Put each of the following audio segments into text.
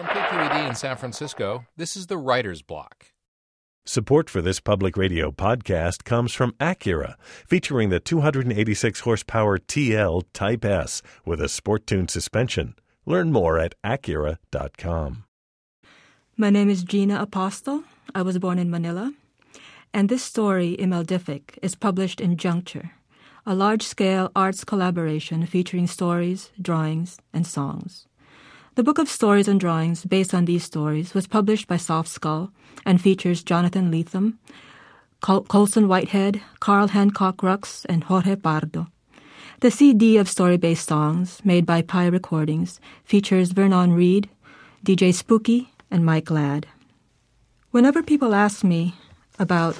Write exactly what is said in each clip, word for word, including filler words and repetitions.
From K Q E D in San Francisco, this is the Writer's Block. Support for this public radio podcast comes from Acura, featuring the two hundred eighty-six horsepower T L Type S with a sport-tuned suspension. Learn more at Acura dot com. My name is Gina Apostle. I was born in Manila. And this story, Imeldific, is published in Juncture, a large-scale arts collaboration featuring stories, drawings, and songs. The book of stories and drawings based on these stories was published by Soft Skull and features Jonathan Lethem, Col- Colson Whitehead, Carl Hancock Rux, and Jorge Pardo. The C D of story-based songs, made by Pi Recordings, features Vernon Reid, D J Spooky, and Mike Ladd. Whenever people ask me about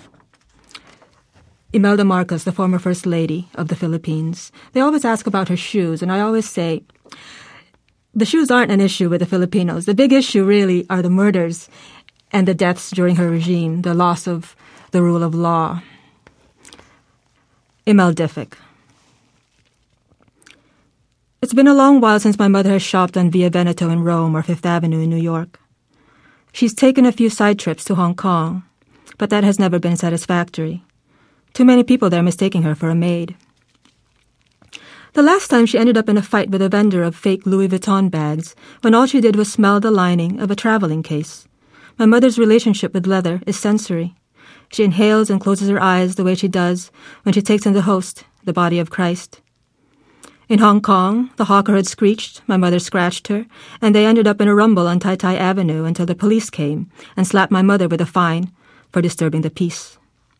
Imelda Marcos, the former First Lady of the Philippines, they always ask about her shoes, and I always say, the shoes aren't an issue with the Filipinos. The big issue really are the murders and the deaths during her regime, the loss of the rule of law. Imeldific. It's been a long while since my mother has shopped on Via Veneto in Rome or Fifth Avenue in New York. She's taken a few side trips to Hong Kong, but that has never been satisfactory. Too many people there mistaking her for a maid. The last time she ended up in a fight with a vendor of fake Louis Vuitton bags when all she did was smell the lining of a traveling case. My mother's relationship with leather is sensory. She inhales and closes her eyes the way she does when she takes in the host, the body of Christ. In Hong Kong, the hawker had screeched, my mother scratched her, and they ended up in a rumble on Tai Tai Avenue until the police came and slapped my mother with a fine for disturbing the peace.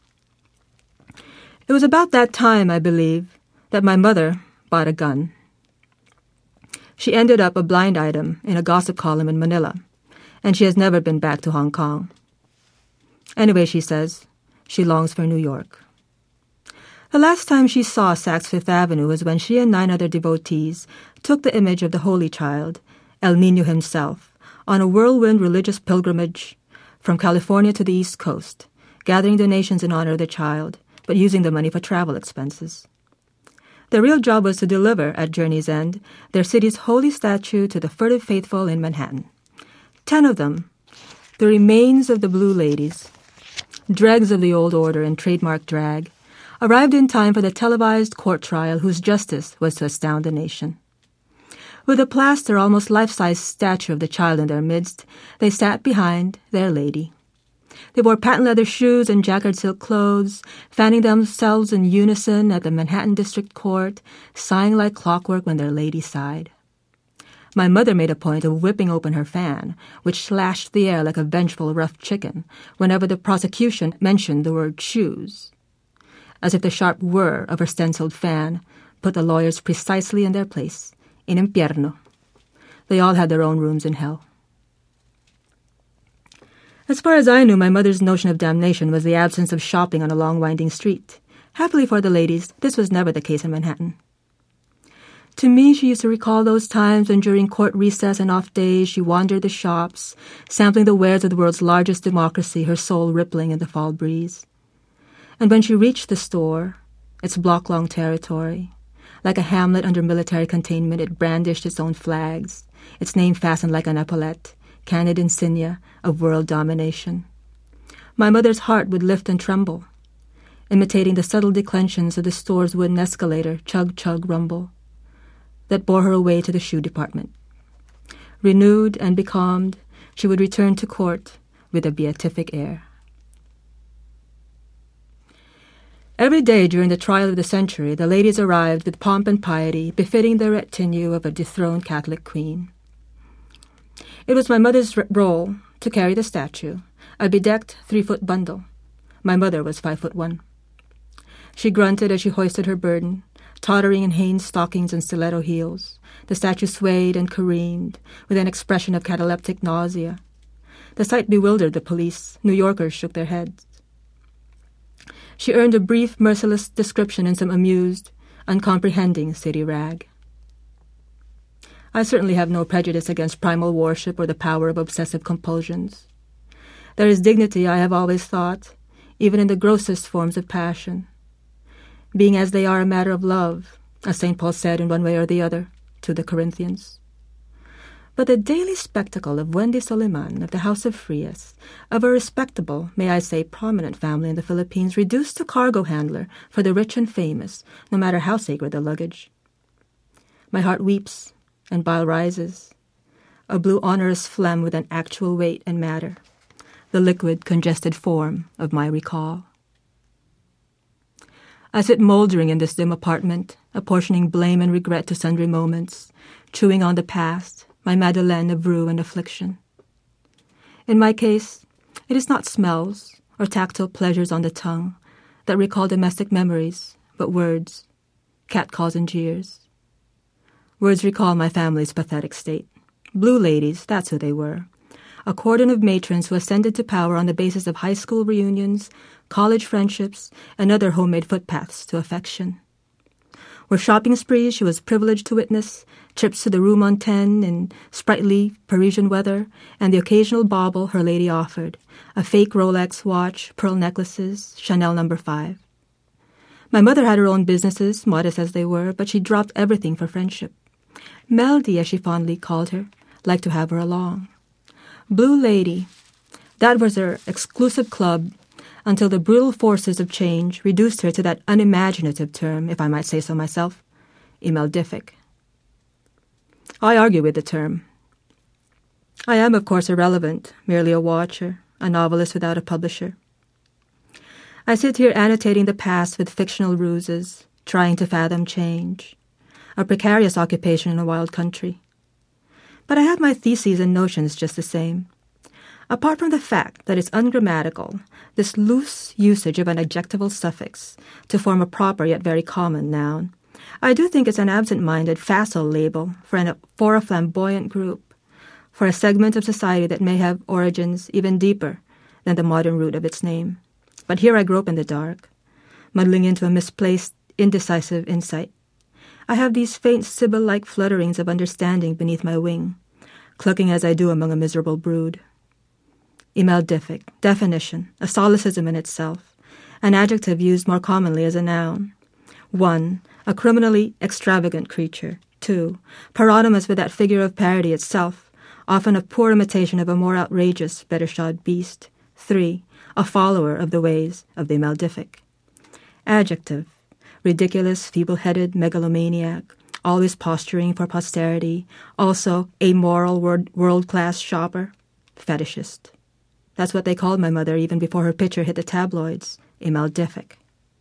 It was about that time, I believe, that my mother bought a gun. She ended up a blind item in a gossip column in Manila, and she has never been back to Hong Kong. Anyway, she says, she longs for New York. The last time she saw Saks Fifth Avenue was when she and nine other devotees took the image of the Holy Child, El Niño himself, on a whirlwind religious pilgrimage from California to the East Coast, gathering donations in honor of the child, but using the money for travel expenses. Their real job was to deliver, at journey's end, their city's holy statue to the furtive faithful in Manhattan. Ten of them, the remains of the Blue Ladies, dregs of the old order in trademark drag, arrived in time for the televised court trial whose justice was to astound the nation. With a plaster, almost life-size statue of the child in their midst, they sat behind their lady. They wore patent leather shoes and jacquard silk clothes, fanning themselves in unison at the Manhattan District Court, sighing like clockwork when their lady sighed. My mother made a point of whipping open her fan, which slashed the air like a vengeful rough chicken whenever the prosecution mentioned the word shoes, as if the sharp whir of her stenciled fan put the lawyers precisely in their place, in Impierno. They all had their own rooms in hell. As far as I knew, my mother's notion of damnation was the absence of shopping on a long winding street. Happily for the ladies, this was never the case in Manhattan. To me, she used to recall those times when during court recess and off days she wandered the shops, sampling the wares of the world's largest democracy, her soul rippling in the fall breeze. And when she reached the store, its block-long territory, like a hamlet under military containment, it brandished its own flags, its name fastened like an epaulette, candid insignia of world domination. My mother's heart would lift and tremble, imitating the subtle declensions of the store's wooden escalator, chug-chug rumble, that bore her away to the shoe department. Renewed and becalmed, she would return to court with a beatific air. Every day during the trial of the century, the ladies arrived with pomp and piety befitting the retinue of a dethroned Catholic queen. It was my mother's r- role to carry the statue, a bedecked three-foot bundle. My mother was five foot one. She grunted as she hoisted her burden, tottering in Hanes stockings and stiletto heels. The statue swayed and careened with an expression of cataleptic nausea. The sight bewildered the police. New Yorkers shook their heads. She earned a brief, merciless description in some amused, uncomprehending city rag. I certainly have no prejudice against primal worship or the power of obsessive compulsions. There is dignity, I have always thought, even in the grossest forms of passion, being as they are a matter of love, as Saint Paul said in one way or the other to the Corinthians. But the daily spectacle of Wendy Soliman of the House of Frias, of a respectable, may I say prominent family in the Philippines, reduced to cargo handler for the rich and famous, no matter how sacred the luggage. My heart weeps, and bile rises, a blue onerous phlegm with an actual weight and matter, the liquid, congested form of my recall. I sit mouldering in this dim apartment, apportioning blame and regret to sundry moments, chewing on the past, my Madeleine of rue and affliction. In my case, it is not smells or tactile pleasures on the tongue that recall domestic memories, but words, catcalls and jeers. Words recall my family's pathetic state. Blue ladies, that's who they were. A cordon of matrons who ascended to power on the basis of high school reunions, college friendships, and other homemade footpaths to affection. Were shopping sprees she was privileged to witness, trips to the Rue Montaigne in sprightly Parisian weather, and the occasional bauble her lady offered, a fake Rolex watch, pearl necklaces, Chanel number five. My mother had her own businesses, modest as they were, but she dropped everything for friendship. Melody, as she fondly called her, liked to have her along. Blue Lady, that was her exclusive club until the brutal forces of change reduced her to that unimaginative term, if I might say so myself, emeldific. I argue with the term. I am, of course, irrelevant, merely a watcher, a novelist without a publisher. I sit here annotating the past with fictional ruses, trying to fathom change, a precarious occupation in a wild country. But I have my theses and notions just the same. Apart from the fact that it's ungrammatical, this loose usage of an adjectival suffix to form a proper yet very common noun, I do think it's an absent-minded, facile label for, an, for a flamboyant group, for a segment of society that may have origins even deeper than the modern root of its name. But here I grope in the dark, muddling into a misplaced, indecisive insight. I have these faint Sibyl-like flutterings of understanding beneath my wing, clucking as I do among a miserable brood. Emeldific, definition, a solecism in itself, an adjective used more commonly as a noun. One, a criminally extravagant creature. Two, paronymous with that figure of parody itself, often a poor imitation of a more outrageous, better-shod beast. Three, a follower of the ways of the emeldific. Adjective, ridiculous, feeble-headed, megalomaniac, always posturing for posterity, also amoral, world-class shopper, fetishist. That's what they called my mother even before her picture hit the tabloids, emeldific.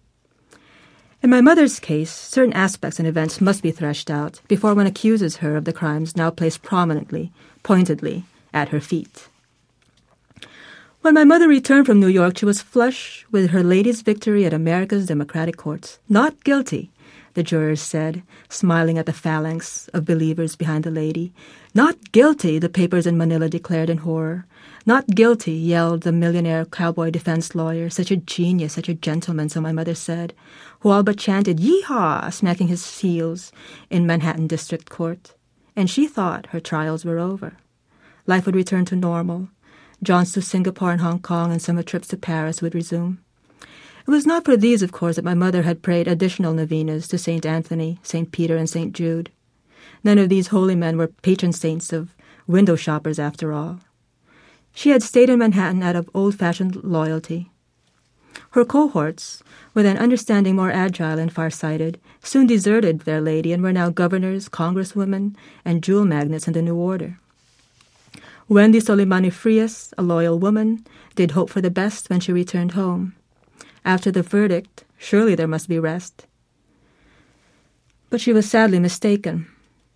In my mother's case, certain aspects and events must be threshed out before one accuses her of the crimes now placed prominently, pointedly, at her feet. When my mother returned from New York, she was flush with her latest victory at America's Democratic courts. Not guilty, the jurors said, smiling at the phalanx of believers behind the lady. Not guilty, the papers in Manila declared in horror. Not guilty, yelled the millionaire cowboy defense lawyer, such a genius, such a gentleman, so my mother said, who all but chanted, "Yee-haw!" smacking his heels in Manhattan District Court. And she thought her trials were over. Life would return to normal. Jaunts to Singapore and Hong Kong and summer trips to Paris would resume. It was not for these, of course, that my mother had prayed additional novenas to Saint Anthony, Saint Peter, and Saint Jude. None of these holy men were patron saints of window shoppers, after all. She had stayed in Manhattan out of old-fashioned loyalty. Her cohorts, with an understanding more agile and far-sighted, soon deserted their lady and were now governors, congresswomen, and jewel magnates in the New Order. Wendy Soliman Frias, a loyal woman, did hope for the best when she returned home. After the verdict, surely there must be rest. But she was sadly mistaken.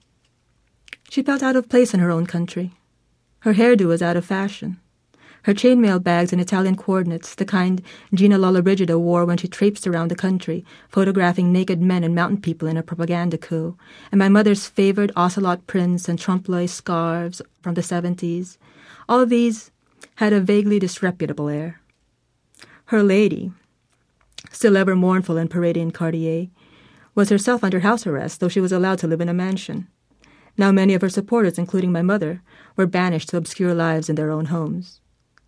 She felt out of place in her own country. Her hairdo was out of fashion. Her chainmail bags and Italian coordinates, the kind Gina Lollobrigida wore when she traipsed around the country, photographing naked men and mountain people in a propaganda coup, and my mother's favored ocelot prints and trompe-l'oeil scarves from the seventies, all of these had a vaguely disreputable air. Her lady, still ever mournful and parading in Cartier, was herself under house arrest, though she was allowed to live in a mansion. Now many of her supporters, including my mother, were banished to obscure lives in their own homes.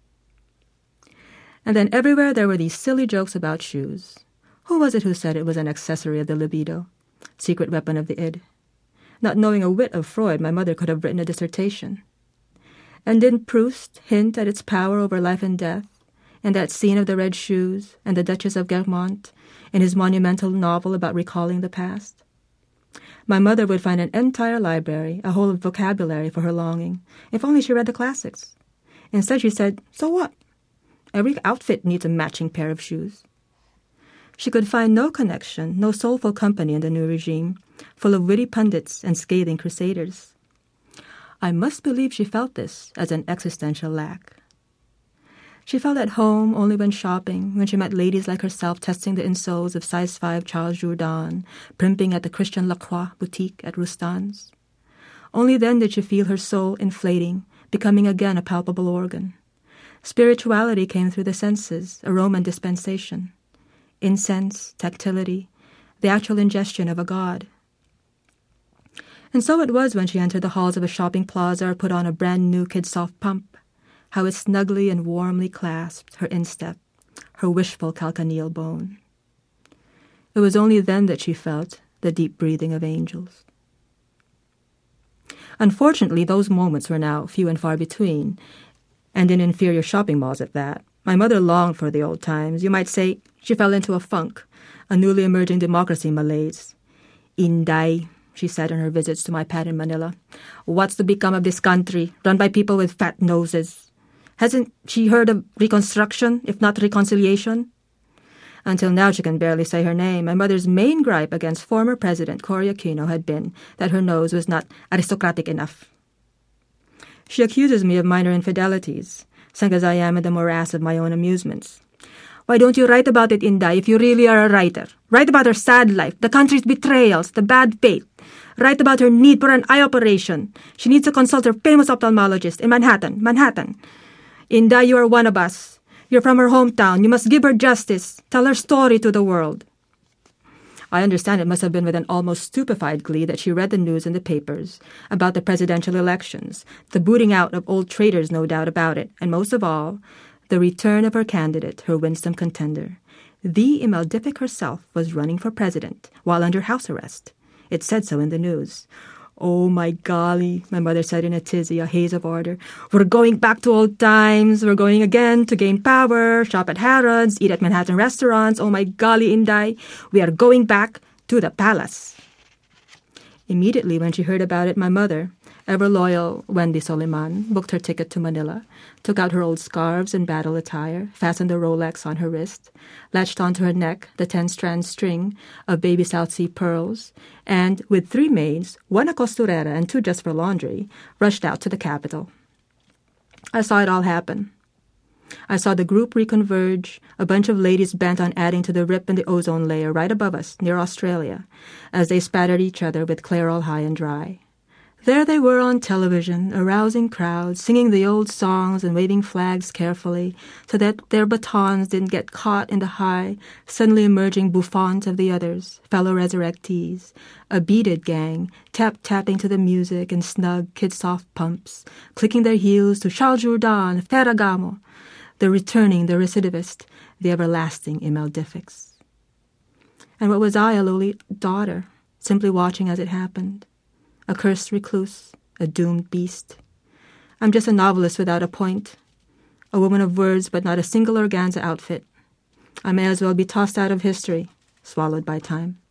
And then everywhere there were these silly jokes about shoes. Who was it who said it was an accessory of the libido, secret weapon of the id? Not knowing a whit of Freud, my mother could have written a dissertation. And didn't Proust hint at its power over life and death, in that scene of the red shoes and the Duchess of Guermantes, in his monumental novel about recalling the past? My mother would find an entire library, a whole vocabulary for her longing, if only she read the classics. Instead, she said, so what? Every outfit needs a matching pair of shoes. She could find no connection, no soulful company in the new regime, full of witty pundits and scathing crusaders. I must believe she felt this as an existential lack. She felt at home only when shopping, when she met ladies like herself testing the insoles of size five Charles Jourdan, primping at the Christian Lacroix boutique at Rustan's. Only then did she feel her soul inflating, becoming again a palpable organ. Spirituality came through the senses, aroma and dispensation. Incense, tactility, the actual ingestion of a god. And so it was when she entered the halls of a shopping plaza or put on a brand-new Kidsoft pump, how it snugly and warmly clasped her instep, her wishful calcaneal bone. It was only then that she felt the deep breathing of angels. Unfortunately, those moments were now few and far between, and in inferior shopping malls at that. My mother longed for the old times. You might say she fell into a funk, a newly emerging democracy malaise. Inday, she said on her visits to my pad in Manila, what's to become of this country, run by people with fat noses? Hasn't she heard of reconstruction, if not reconciliation? Until now, she can barely say her name. My mother's main gripe against former President Cory Aquino had been that her nose was not aristocratic enough. She accuses me of minor infidelities, sunk as I am in the morass of my own amusements. Why don't you write about it, Inday, if you really are a writer? Write about her sad life, the country's betrayals, the bad faith. Write about her need for an eye operation. She needs to consult her famous ophthalmologist in Manhattan, Manhattan. Inday, you are one of us. You're from her hometown. You must give her justice. Tell her story to the world. I understand it must have been with an almost stupefied glee that she read the news in the papers about the presidential elections, the booting out of old traitors, no doubt about it, and most of all, the return of her candidate, her winsome contender. The Imeldific herself was running for president while under house arrest. It said so in the news. Oh, my golly, my mother said in a tizzy, a haze of order. We're going back to old times. We're going again to gain power, shop at Harrods, eat at Manhattan restaurants. Oh, my golly, Inday, we are going back to the palace. Immediately when she heard about it, my mother, ever-loyal Wendy Soliman, booked her ticket to Manila, took out her old scarves and battle attire, fastened a Rolex on her wrist, latched onto her neck the ten-strand string of baby South Sea pearls, and, with three maids, one a costurera and two just for laundry, rushed out to the capital. I saw it all happen. I saw the group reconverge, a bunch of ladies bent on adding to the rip in the ozone layer right above us, near Australia, as they spattered each other with Clairol High and Dry. There they were on television, arousing crowds, singing the old songs and waving flags carefully so that their batons didn't get caught in the high, suddenly emerging bouffants of the others, fellow resurrectees, a beaded gang, tap-tapping to the music in snug Kidsoft pumps, clicking their heels to Charles Jourdan, Ferragamo, the returning, the recidivist, the everlasting Imeldifics. And what was I, a lowly daughter, simply watching as it happened? A cursed recluse, a doomed beast. I'm just a novelist without a point, a woman of words but not a single organza outfit. I may as well be tossed out of history, swallowed by time.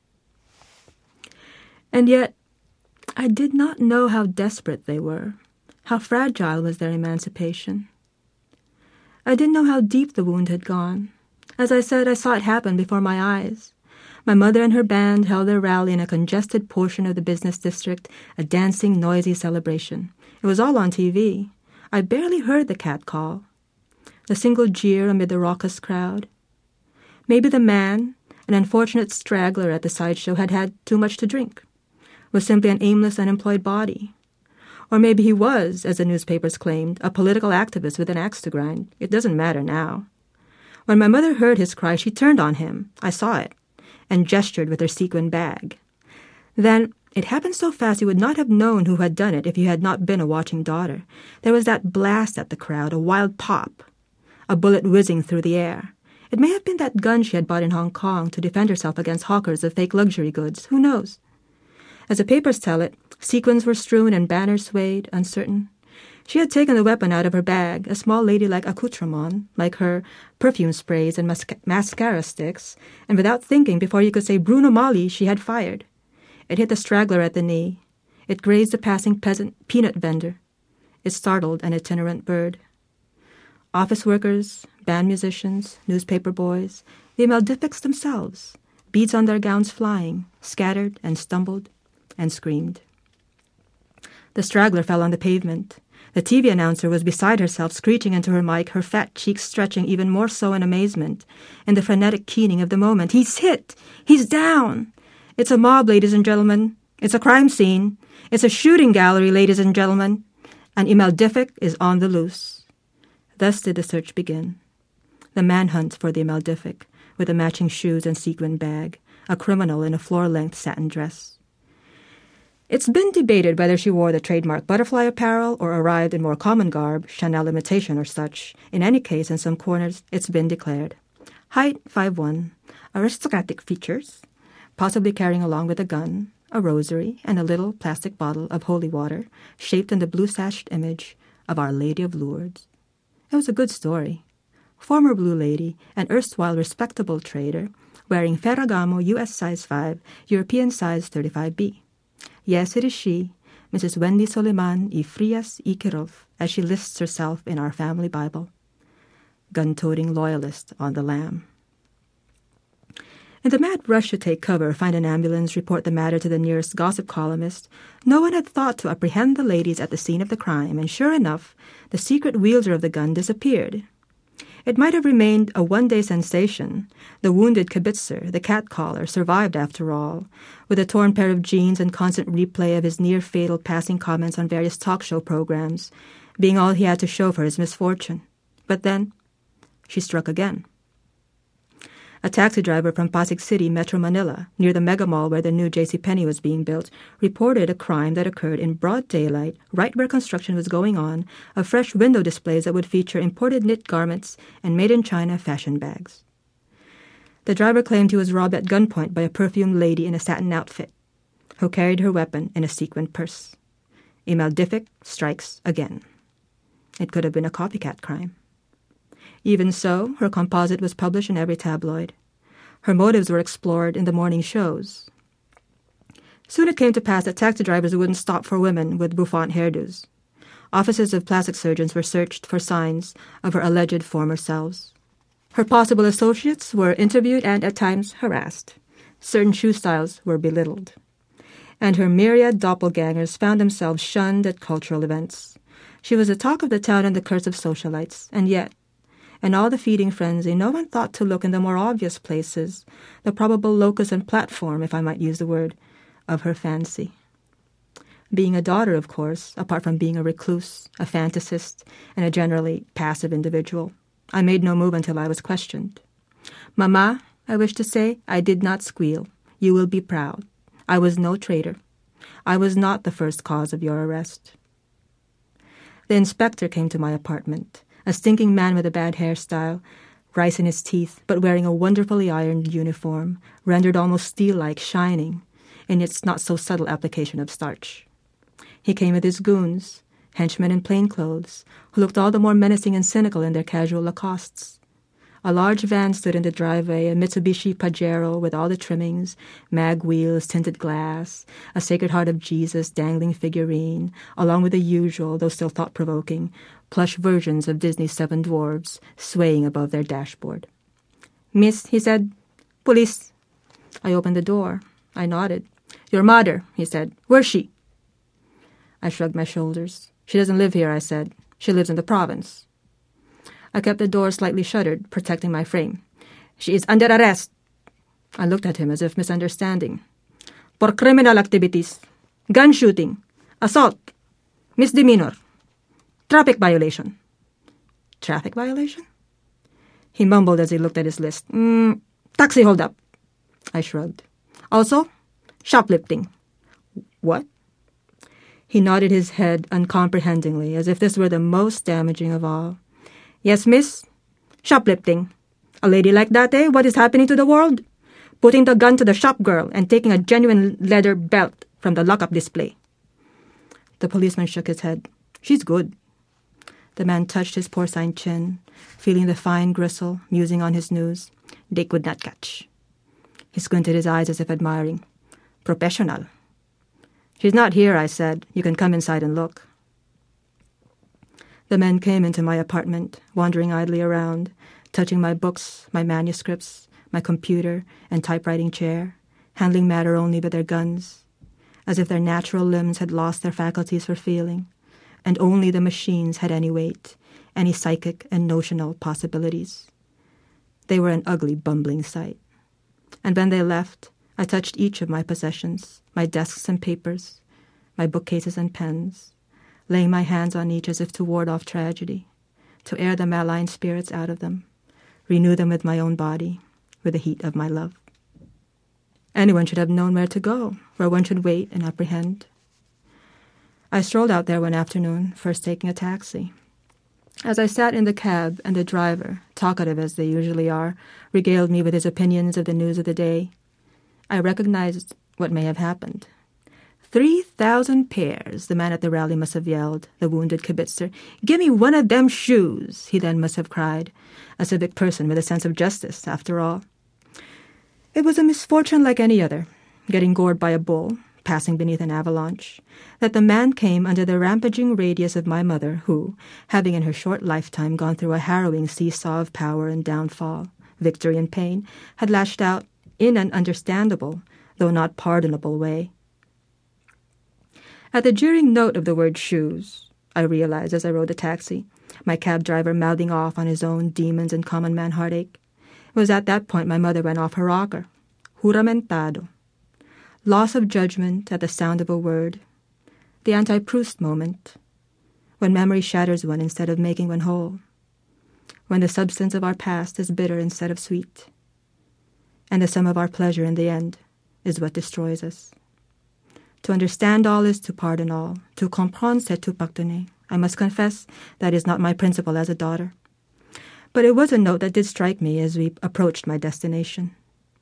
And yet, I did not know how desperate they were, how fragile was their emancipation. I didn't know how deep the wound had gone. As I said, I saw it happen before my eyes. My mother and her band held their rally in a congested portion of the business district, a dancing, noisy celebration. It was all on T V. I barely heard the cat call, the single jeer amid the raucous crowd. Maybe the man, an unfortunate straggler at the sideshow, had had too much to drink, was simply an aimless, unemployed body. Or maybe he was, as the newspapers claimed, a political activist with an axe to grind. It doesn't matter now. When my mother heard his cry, she turned on him. I saw it, and gestured with her sequin bag. Then, it happened so fast you would not have known who had done it if you had not been a watching daughter. There was that blast at the crowd, a wild pop, a bullet whizzing through the air. It may have been that gun she had bought in Hong Kong to defend herself against hawkers of fake luxury goods. Who knows? As the papers tell it, sequins were strewn and banners swayed, uncertain. She had taken the weapon out of her bag, a small ladylike accoutrement, like her perfume sprays and mas- mascara sticks, and without thinking, before you could say Bruno Mali, she had fired. It hit the straggler at the knee. It grazed a passing peasant peanut vendor. It startled an itinerant bird. Office workers, band musicians, newspaper boys, the Imeldifics themselves, beads on their gowns flying, scattered and stumbled and screamed. The straggler fell on the pavement. The T V announcer was beside herself, screeching into her mic, her fat cheeks stretching even more so in amazement, in the frenetic keening of the moment. He's hit! He's down! It's a mob, ladies and gentlemen. It's a crime scene. It's a shooting gallery, ladies and gentlemen. An Imeldific is on the loose. Thus did the search begin. The manhunt for the Imeldific, with the matching shoes and sequin bag, a criminal in a floor-length satin dress. It's been debated whether she wore the trademark butterfly apparel or arrived in more common garb, Chanel imitation or such. In any case, in some corners, it's been declared. Height, five foot one, aristocratic features, possibly carrying along with a gun, a rosary, and a little plastic bottle of holy water, shaped in the blue-sashed image of Our Lady of Lourdes. It was a good story. Former Blue Lady, an erstwhile respectable trader, wearing Ferragamo U S size five, European size thirty-five B. Yes, it is she, Missus Wendy Soliman y Frias y Kirov, as she lists herself in our family Bible. Gun-toting loyalist on the lam. In the mad rush to take cover, find an ambulance, report the matter to the nearest gossip columnist, no one had thought to apprehend the ladies at the scene of the crime, and sure enough, the secret wielder of the gun disappeared. It might have remained a one-day sensation. The wounded kibitzer, the catcaller, survived after all, with a torn pair of jeans and constant replay of his near-fatal passing comments on various talk show programs, being all he had to show for his misfortune. But then, she struck again. A taxi driver from Pasig City, Metro Manila, near the mega mall where the new JCPenney was being built, reported a crime that occurred in broad daylight, right where construction was going on, of fresh window displays that would feature imported knit garments and made-in-China fashion bags. The driver claimed he was robbed at gunpoint by a perfumed lady in a satin outfit, who carried her weapon in a sequined purse. Imeldific strikes again. It could have been a copycat crime. Even so, her composite was published in every tabloid. Her motives were explored in the morning shows. Soon it came to pass that taxi drivers wouldn't stop for women with bouffant hairdos. Offices of plastic surgeons were searched for signs of her alleged former selves. Her possible associates were interviewed and, at times, harassed. Certain shoe styles were belittled. And her myriad doppelgangers found themselves shunned at cultural events. She was the talk of the town and the curse of socialites, and yet, in all the feeding frenzy, no one thought to look in the more obvious places, the probable locus and platform, if I might use the word, of her fancy. Being a daughter, of course, apart from being a recluse, a fantasist, and a generally passive individual, I made no move until I was questioned. Mama, I wish to say, I did not squeal. You will be proud. I was no traitor. I was not the first cause of your arrest. The inspector came to my apartment. A stinking man with a bad hairstyle, rice in his teeth, but wearing a wonderfully ironed uniform, rendered almost steel-like, shining, in its not-so-subtle application of starch. He came with his goons, henchmen in plain clothes, who looked all the more menacing and cynical in their casual Lacostes. A large van stood in the driveway, a Mitsubishi Pajero with all the trimmings, mag wheels, tinted glass, a Sacred Heart of Jesus dangling figurine, along with the usual, though still thought-provoking, plush versions of Disney's Seven Dwarfs swaying above their dashboard. Miss, he said, police. I opened the door. I nodded. Your mother, he said. Where's she? I shrugged my shoulders. She doesn't live here, I said. She lives in the province. I kept the door slightly shuttered, protecting my frame. She is under arrest. I looked at him as if misunderstanding. For criminal activities, gun shooting, assault, misdemeanor, traffic violation. Traffic violation? He mumbled as he looked at his list. Mm, taxi holdup. I shrugged. Also, shoplifting. What? He nodded his head uncomprehendingly, as if this were the most damaging of all. Yes, miss. Shoplifting. A lady like that, eh? What is happening to the world? Putting the gun to the shop girl and taking a genuine leather belt from the lockup display. The policeman shook his head. She's good. The man touched his porcine chin, feeling the fine gristle, musing on his news. They could not catch. He squinted his eyes as if admiring. Professional. She's not here, I said. You can come inside and look. The men came into my apartment, wandering idly around, touching my books, my manuscripts, my computer and typewriting chair, handling matter only with their guns, as if their natural limbs had lost their faculties for feeling, and only the machines had any weight, any psychic and notional possibilities. They were an ugly, bumbling sight. And when they left, I touched each of my possessions, my desks and papers, my bookcases and pens, laying my hands on each as if to ward off tragedy, to air the malign spirits out of them, renew them with my own body, with the heat of my love. Anyone should have known where to go, where one should wait and apprehend. I strolled out there one afternoon, first taking a taxi. As I sat in the cab and the driver, talkative as they usually are, regaled me with his opinions of the news of the day, I recognized what may have happened. Three thousand pairs, the man at the rally must have yelled, the wounded kibitzer. Give me one of them shoes, he then must have cried, a civic person with a sense of justice, after all. It was a misfortune like any other, getting gored by a bull, passing beneath an avalanche, that the man came under the rampaging radius of my mother, who, having in her short lifetime gone through a harrowing seesaw of power and downfall, victory and pain, had lashed out in an understandable, though not pardonable way. At the jeering note of the word shoes, I realized as I rode the taxi, my cab driver mouthing off on his own demons and common man heartache, it was at that point my mother went off her rocker. Juramentado. Loss of judgment at the sound of a word. The anti-Proust moment. When memory shatters one instead of making one whole. When the substance of our past is bitter instead of sweet. And the sum of our pleasure in the end is what destroys us. To understand all is to pardon all. To comprendre, c'est tout pardonner. I must confess that is not my principle as a daughter. But it was a note that did strike me as we approached my destination.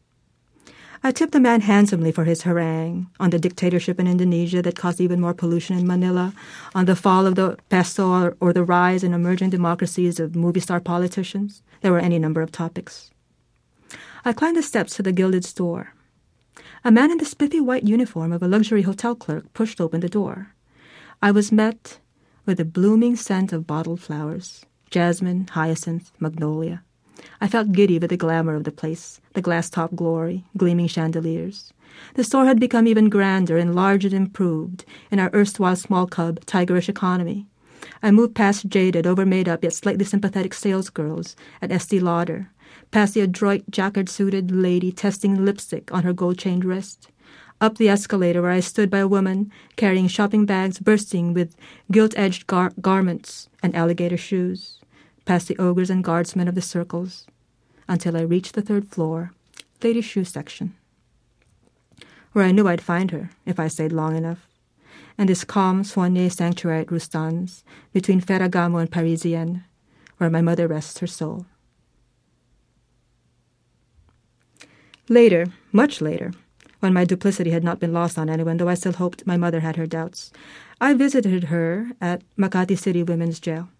I tipped the man handsomely for his harangue on the dictatorship in Indonesia that caused even more pollution in Manila, on the fall of the peso or, or the rise in emerging democracies of movie star politicians. There were any number of topics. I climbed the steps to the gilded store. A man in the spiffy white uniform of a luxury hotel clerk pushed open the door. I was met with a blooming scent of bottled flowers, jasmine, hyacinth, magnolia. I felt giddy with the glamour of the place, the glass-top glory, gleaming chandeliers. The store had become even grander, enlarged and improved in our erstwhile small cub, tigerish economy. I moved past jaded, over-made-up yet slightly sympathetic salesgirls at Estee Lauder, past the adroit, jacquard-suited lady testing lipstick on her gold-chained wrist, up the escalator where I stood by a woman carrying shopping bags bursting with gilt-edged gar- garments and alligator shoes, past the ogres and guardsmen of the circles, until I reached the third floor, ladies' shoe section, where I knew I'd find her if I stayed long enough, and this calm soignée sanctuary at Rustan's, between Ferragamo and Parisienne, where my mother rests her soul. Later, much later, when my duplicity had not been lost on anyone, though I still hoped my mother had her doubts, I visited her at Makati City Women's Jail.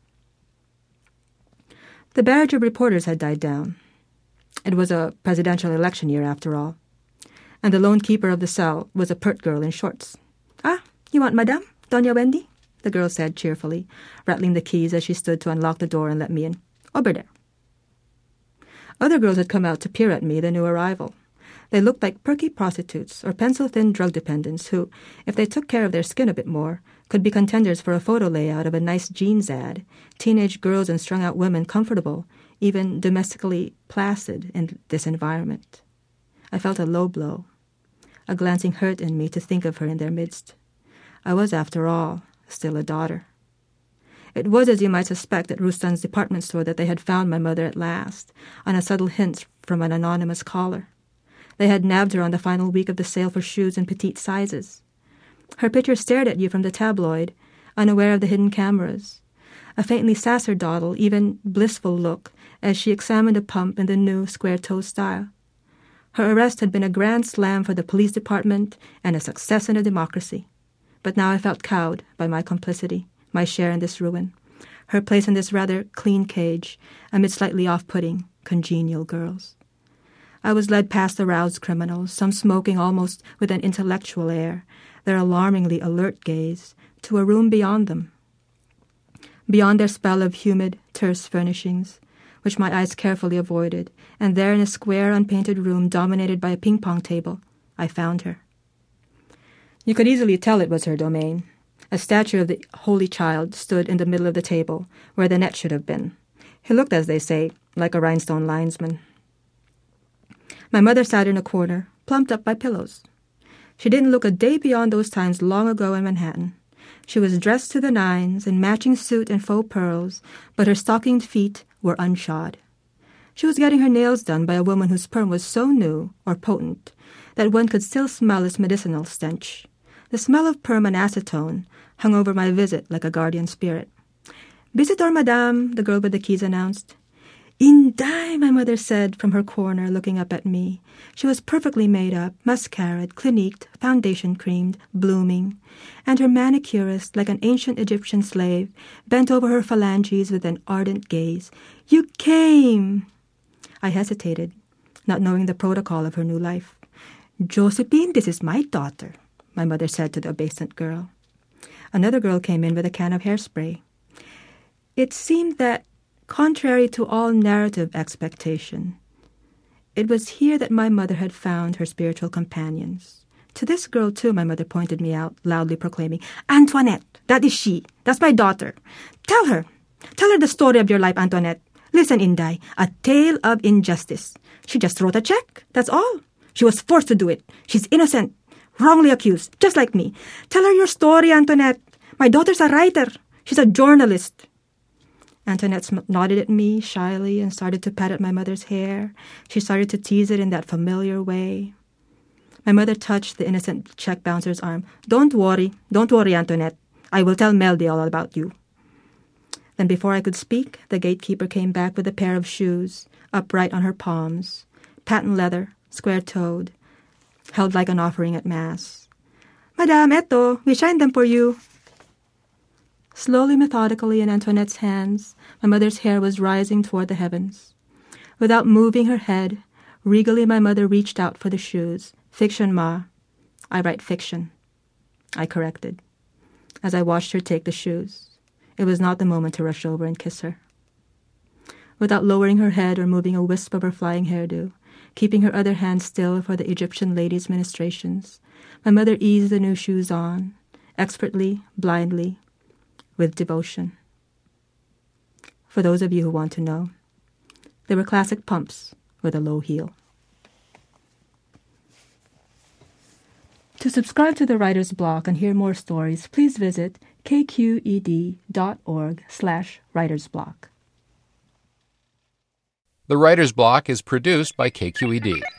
The barrage of reporters had died down. It was a presidential election year, after all, and the lone keeper of the cell was a pert girl in shorts. "Ah, you want Madame, Doña Wendy?" the girl said cheerfully, rattling the keys as she stood to unlock the door and let me in. "Over there." Other girls had come out to peer at me, the new arrival. They looked like perky prostitutes or pencil-thin drug dependents who, if they took care of their skin a bit more, could be contenders for a photo layout of a nice jeans ad, teenage girls and strung-out women comfortable, even domestically placid in this environment. I felt a low blow, a glancing hurt in me to think of her in their midst. I was, after all, still a daughter. It was, as you might suspect, at Rustan's department store that they had found my mother at last, on a subtle hint from an anonymous caller. They had nabbed her on the final week of the sale for shoes in petite sizes. Her picture stared at you from the tabloid, unaware of the hidden cameras. A faintly sacerdotal, even blissful look as she examined a pump in the new square-toe style. Her arrest had been a grand slam for the police department and a success in a democracy. But now I felt cowed by my complicity, my share in this ruin, her place in this rather clean cage amid slightly off-putting, congenial girls. I was led past the roused criminals, some smoking almost with an intellectual air, their alarmingly alert gaze, to a room beyond them. Beyond their spell of humid, terse furnishings, which my eyes carefully avoided, and there in a square, unpainted room dominated by a ping-pong table, I found her. You could easily tell it was her domain. A statue of the Holy Child stood in the middle of the table, where the net should have been. He looked, as they say, like a rhinestone linesman. My mother sat in a corner, plumped up by pillows. She didn't look a day beyond those times long ago in Manhattan. She was dressed to the nines, in matching suit and faux pearls, but her stockinged feet were unshod. She was getting her nails done by a woman whose perm was so new, or potent, that one could still smell its medicinal stench. The smell of perm and acetone hung over my visit like a guardian spirit. "Visitor, madame," the girl with the keys announced. "Inday," my mother said from her corner, looking up at me. She was perfectly made up, mascaraed, cliniqued, foundation creamed, blooming, and her manicurist, like an ancient Egyptian slave, bent over her phalanges with an ardent gaze. "You came!" I hesitated, not knowing the protocol of her new life. "Josephine, this is my daughter," my mother said to the obeisant girl. Another girl came in with a can of hairspray. It seemed that, contrary to all narrative expectation, it was here that my mother had found her spiritual companions. To this girl, too, my mother pointed me out, loudly proclaiming, "Antoinette, that is she. That's my daughter. Tell her. Tell her the story of your life, Antoinette. Listen, Inday, a tale of injustice. She just wrote a check. That's all. She was forced to do it. She's innocent, wrongly accused, just like me. Tell her your story, Antoinette. My daughter's a writer. She's a journalist." Antoinette sm- nodded at me shyly and started to pat at my mother's hair. She started to tease it in that familiar way. My mother touched the innocent check bouncer's arm. "Don't worry. Don't worry, Antoinette. I will tell Melody all about you." Then before I could speak, the gatekeeper came back with a pair of shoes, upright on her palms, patent leather, square-toed, held like an offering at Mass. "Madame, eto, we shine them for you." Slowly, methodically, in Antoinette's hands, my mother's hair was rising toward the heavens. Without moving her head, regally my mother reached out for the shoes. "Fiction, ma. I write fiction," I corrected, as I watched her take the shoes. It was not the moment to rush over and kiss her. Without lowering her head or moving a wisp of her flying hairdo, keeping her other hand still for the Egyptian lady's ministrations, my mother eased the new shoes on, expertly, blindly, with devotion. For those of you who want to know, they were classic pumps with a low heel. To subscribe to the Writer's Block and hear more stories, please visit kqed.org slash writersblock. The Writer's Block is produced by K Q E D.